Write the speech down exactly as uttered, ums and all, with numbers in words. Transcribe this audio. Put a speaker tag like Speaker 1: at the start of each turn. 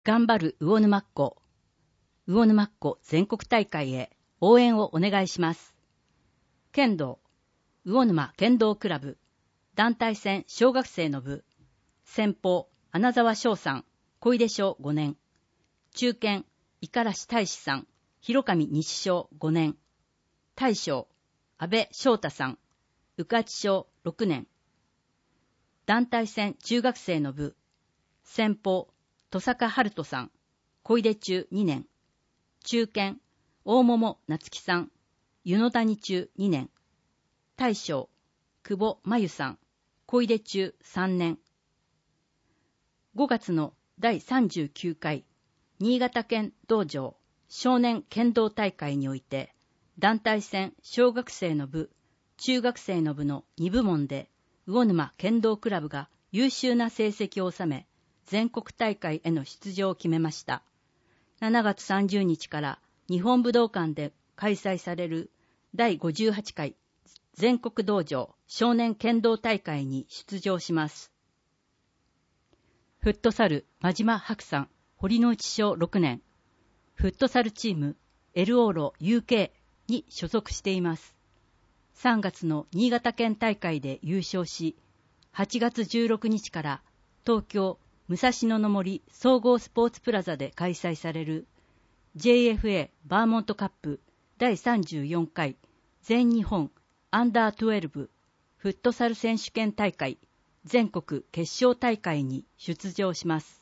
Speaker 1: 頑張る魚沼っ子、魚沼っ子全国大会へ応援をお願いします。剣道、魚沼剣道クラブ、団体戦小学生の部、先鋒、穴沢翔さん、小出小ごねん、中堅、五十嵐大志さん、広上西小ごねん、大将、安倍翔太さん、宇勝小ろくねん、団体戦中学生の部、先鋒、戸坂春人さん、小出中にねん、中堅、大桃夏樹さん、湯野谷中にねん、大将、久保真由さん、小出中さんねん。ごがつのだいさんじゅうきゅうかい新潟県道場少年剣道大会において、団体戦小学生の部、中学生の部のにぶもんで、魚沼剣道クラブが優秀な成績を収め、全国大会への出場を決めました。しちがつさんじゅうにちから日本武道館で開催されるだいごじゅうはちかい全国道場少年剣道大会に出場します。フットサル真島白さん、堀之内小ろくねん、フットサルチームエルオーロ ユーケー に所属しています。さんがつの新潟県大会で優勝し、はちがつじゅうろくにちから東京武蔵野の森総合スポーツプラザで開催される ジェイエフエー バーモントカップだいさんじゅうよんかい全日本アンダーじゅうにフットサル選手権大会全国決勝大会に出場します。